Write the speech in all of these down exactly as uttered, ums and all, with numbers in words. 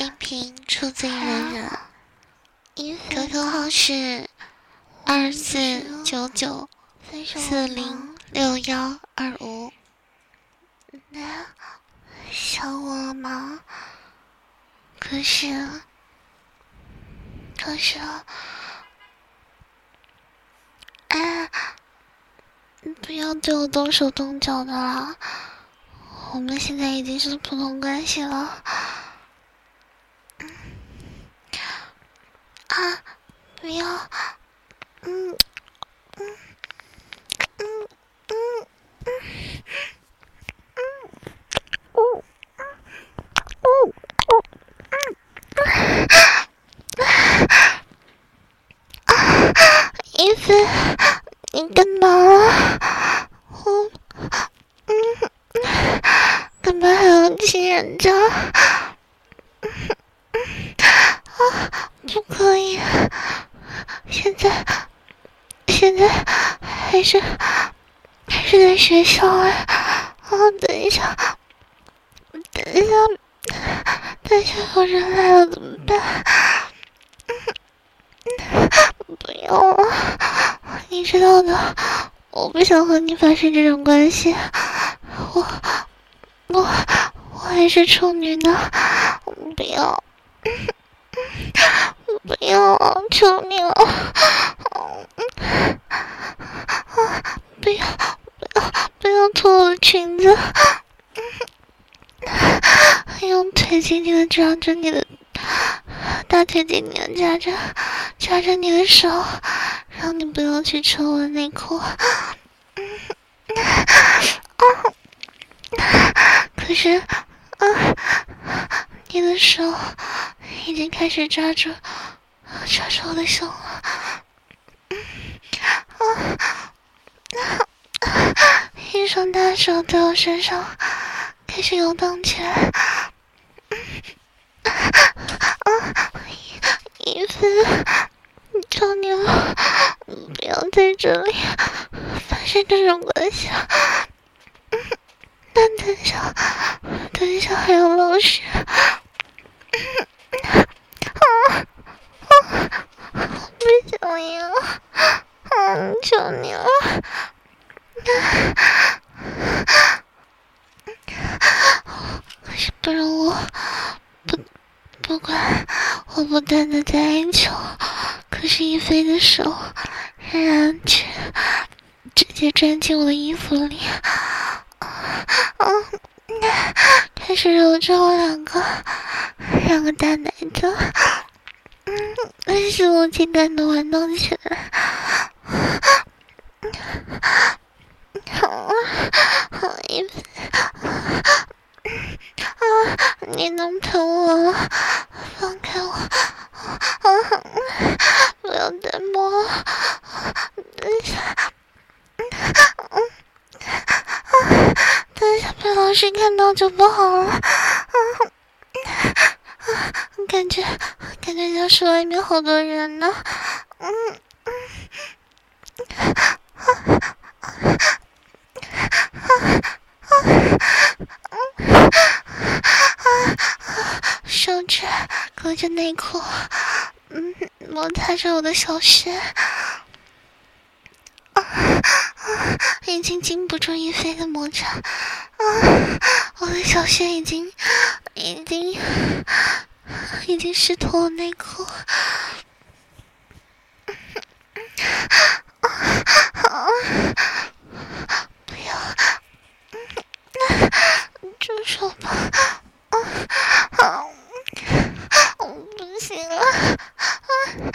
音频出自于人人 ，Q Q 号是二四九九四零六幺二五。 你想我了吗？可是，可是，哎，不要对我动手动脚的啦！我们现在已经是普通关系了。啊，不要，嗯，嗯，嗯，嗯，嗯，嗯，嗯，嗯，啊，伊芙，你干嘛？我，嗯，干嘛还要亲人家？啊，不可以！现在，现在还是还是在学校哎！啊，等一下，等一下，等一下有人来了怎么办？不要啊！你知道的，我不想和你发生这种关系。我，我，我还是处女呢！不要！不要！求你了！不要！不要！不要脱我的裙子！用腿紧紧的抓着你的大腿，紧紧的夹着夹着你的手，让你不要去扯我的内裤。可是，啊，你的手已经开始抓住抓住我的手了。一双大手在我身上开始游荡起来。伊芙，求你了，不要在这里发生这种关系。但等一下，等一下还要漏水。啊啊！不想要，嗯，求你了。可是不容我不不管我不断的在哀求，可是一菲的手仍然却直接钻进我的衣服里，嗯，开始揉着我两个两个大奶子，嗯，肆无忌惮的玩弄起来。好，好一菲，啊，你能疼我？放开我！啊，不要再摸了！等一下，嗯，啊，等一下被老师看到就不好了。啊，啊，感觉感觉教室外面好多人呢。嗯嗯，啊啊。手指隔着内裤，嗯，摩擦着我的小穴，啊啊，已经禁不住一菲的摩擦，啊，我的小穴已经，已经，已经湿透了内裤，啊啊！不要，嗯，住手吧！啊啊！我不行了！啊！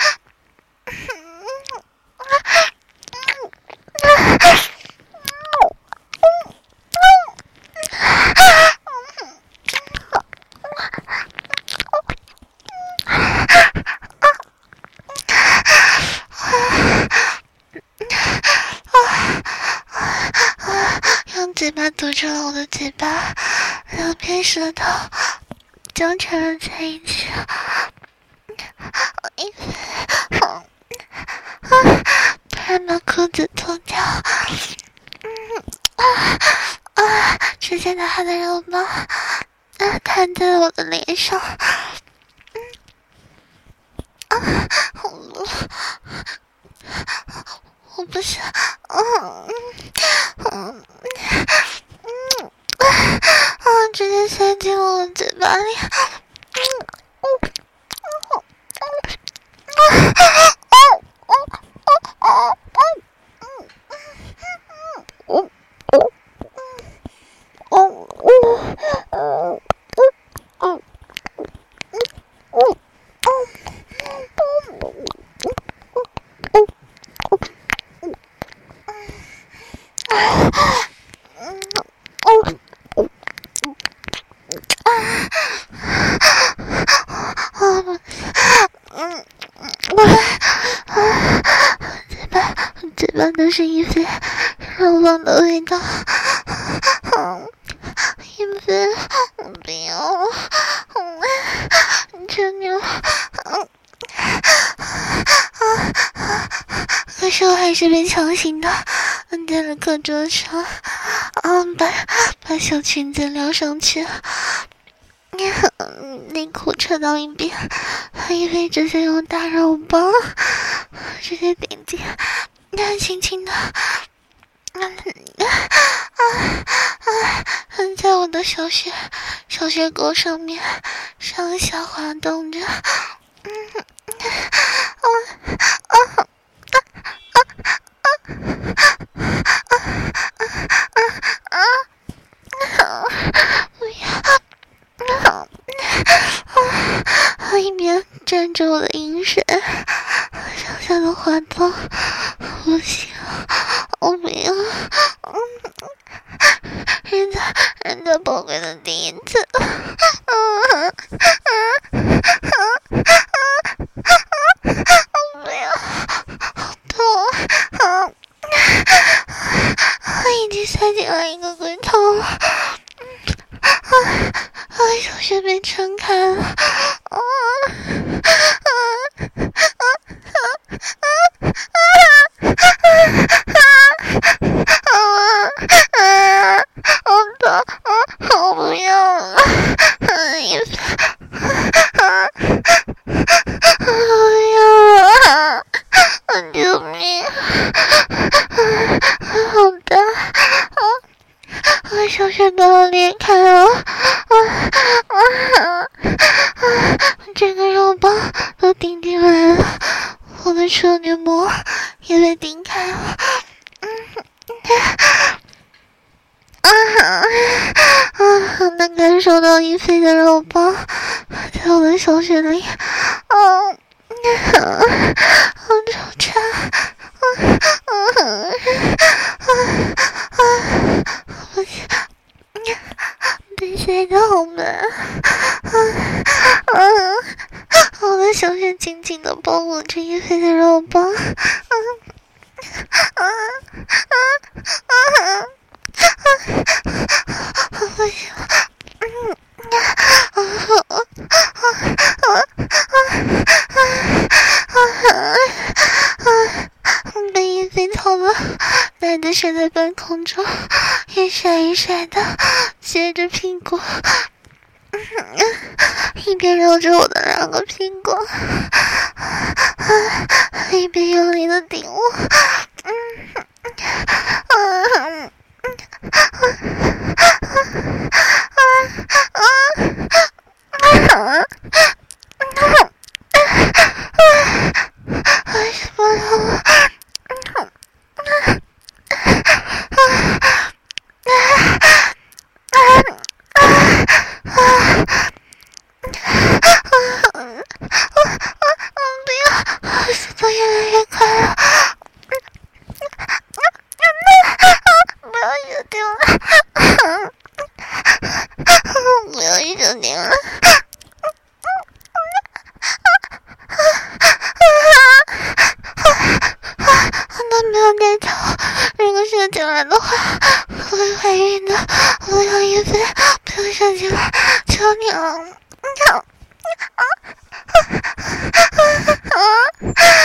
用嘴巴堵住了我的嘴巴，两片舌头交缠了在一起。一菲，啊，突然把裤子脱掉，嗯啊啊！直接拿他的肉包啊弹在我的脸上， 我不想，嗯嗯嗯啊！直接塞进我的嘴巴里，嗯嗯嗯嗯嗯嗯嗯嗯嗯嘴巴都是一飞肉棒的味道，一飞，我不要，求你了，可是我还是被强行的摁在了课桌上，嗯，把把小裙子撩上去，内裤扯到一边，一飞直接用大肉棒直接顶进。他轻轻的，嗯啊啊，按在我的小穴小穴沟上面，上下滑动着，嗯啊啊啊啊啊啊啊！不要！啊啊！一边沾着我的阴水，上下的滑动。不行，我不要，嗯，人家人家宝贵的第一次，嗯嗯嗯我不要，好痛，嗯，我已经塞进了一个龟头了，嗯啊啊，小穴被撑开了，啊啊啊啊啊！我不要了，一飞，我不要了，救命！好大，我小穴都要裂开了，这个肉棒都顶进来了，我的处女膜也被顶开了，嗯。啊啊！能感受到一飞的肉棒在我的小穴里，啊啊！好抽插，啊啊啊啊！不行，被塞得好满，啊啊！我的小穴紧紧地包裹着一飞的肉棒，啊啊啊啊！不行，嗯，啊啊啊啊！被一飞操的，奶的甩在半空中，一甩一甩的撅着屁股，一边揉着我的两个屁股，一边用力的顶我，嗯，嗯。进来的话，我会怀孕的。我要一飞，不要上进来，求你了！啊啊啊啊！